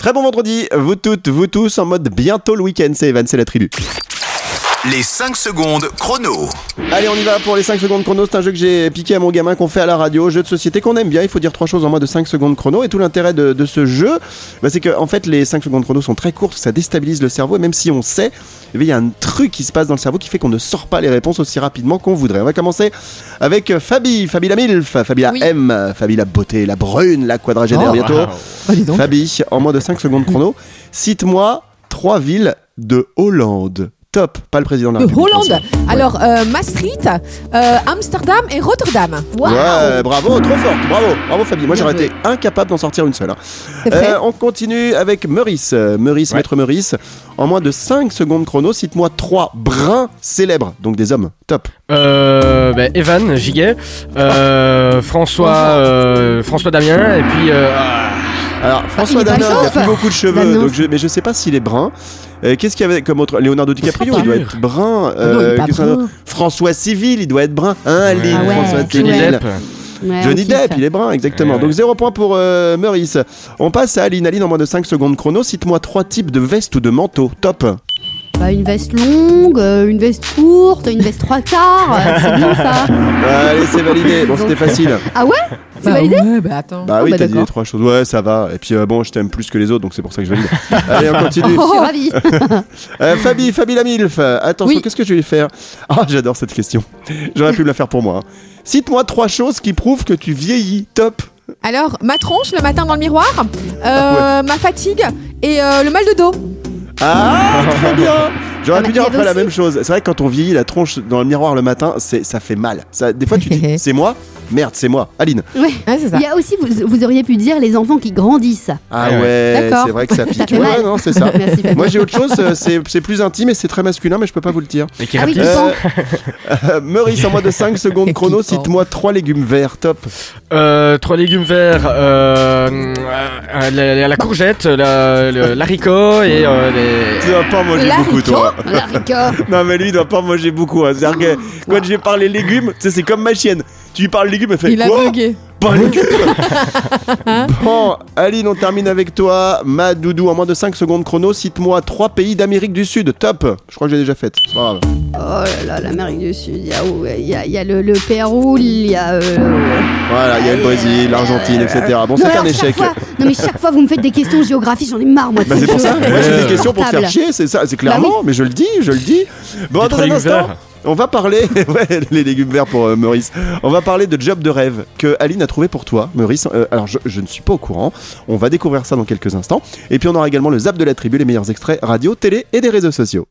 Très bon vendredi, vous toutes, vous tous, en mode bientôt le week-end, c'est Evan, c'est la tribu. Les 5 secondes chrono. Allez, on y va pour les 5 secondes chrono. C'est un jeu que j'ai piqué à mon gamin, qu'on fait à la radio, jeu de société qu'on aime bien. Il faut dire 3 choses en moins de 5 secondes chrono. Et tout l'intérêt de ce jeu, c'est que en fait, les 5 secondes chrono sont très courtes, ça déstabilise le cerveau. Et même si on sait, il y a un truc qui se passe dans le cerveau qui fait qu'on ne sort pas les réponses aussi rapidement qu'on voudrait. On va commencer avec Fabi la MILF, Fabi la M, Fabi la beauté, la brune, la quadragénaire bientôt. Fabi, en moins de 5 secondes chrono, cite-moi 3 villes de Hollande. Top, pas le président de la République. Hollande. Alors, Maastricht, Amsterdam et Rotterdam. Wow. Ouais, bravo, trop forte, bravo Fabi. Moi, j'aurais été incapable d'en sortir une seule. On continue avec Meurice, maître Meurice. En moins de 5 secondes chrono, cite-moi 3 brins célèbres, donc des hommes. Top. Evan Giguet, François Damien, et puis... Alors, François Damien, il a plus beaucoup de cheveux, donc mais je sais pas s'il est brun. Qu'est-ce qu'il y avait comme autre? Leonardo DiCaprio, il doit être brun. François Civil, il doit être brun. Aline, François Civil. Johnny Depp, il est brun, exactement. Donc 0 point pour Meurice. On passe à Aline. Aline, en moins de 5 secondes chrono, cite-moi 3 types de vestes ou de manteaux. Top. Une veste longue, une veste courte, une veste 3/4, c'est bien ça. Allez, c'est validé. Bon, c'était facile. Ah ouais? C'est validé? Ouais, attends. Bah oui, t'as dit les 3 choses. Ouais, ça va. Et puis je t'aime plus que les autres, donc c'est pour ça que je valide. Allez, on continue. Je suis ravie. Fabi la MILF. Attention, qu'est-ce que je vais faire? J'adore cette question. J'aurais pu me la faire pour moi. Cite-moi 3 choses qui prouvent que tu vieillis. Top. Alors, ma tronche le matin dans le miroir, ma fatigue et le mal de dos. Très bien. J'aurais pu dire après la même chose. C'est vrai que quand on vieillit la tronche dans le miroir le matin, ça fait mal. Des fois tu dis c'est moi. Merde, c'est moi. Aline. Ouais, c'est ça. Il y a aussi, vous auriez pu dire les enfants qui grandissent. C'est vrai que ça pique. Ouais, non, c'est ça. Merci, moi j'ai autre chose, c'est plus intime et c'est très masculin, mais je peux pas vous le dire. Et qui Meurice, en moins de 5 secondes chrono, cite-moi 3 légumes verts. Top. 3 légumes verts, la courgette, l'haricot et les... Tu dois pas en manger beaucoup, toi. L'haricot. Non, mais lui, il doit pas en manger beaucoup. C'est-à-dire que quand je parle les légumes, c'est comme ma chienne. Tu lui parles légumes, elle fait quoi? Il a bugué. Pas légumes. Bon, Aline, on termine avec toi. Ma doudou, en moins de 5 secondes chrono, cite-moi 3 pays d'Amérique du Sud. Top. Je crois que j'ai déjà fait. C'est pas grave. Oh là là, l'Amérique du Sud. Il y a le Pérou, il y a... Voilà, il y a le Brésil, l'Argentine, etc. Bon, c'est un échec. Non, mais chaque fois, vous me faites des questions de géographie, j'en ai marre, moi. C'est pour ça. Moi, j'ai des questions pour te faire chier, c'est ça. C'est clairement, mais je le dis. Bon, dans un instant... On va parler, les légumes verts pour Meurice. On va parler de job de rêve que Aline a trouvé pour toi, Meurice. Alors, je ne suis pas au courant. On va découvrir ça dans quelques instants. Et puis, on aura également le Zap de la tribu, les meilleurs extraits radio, télé et des réseaux sociaux.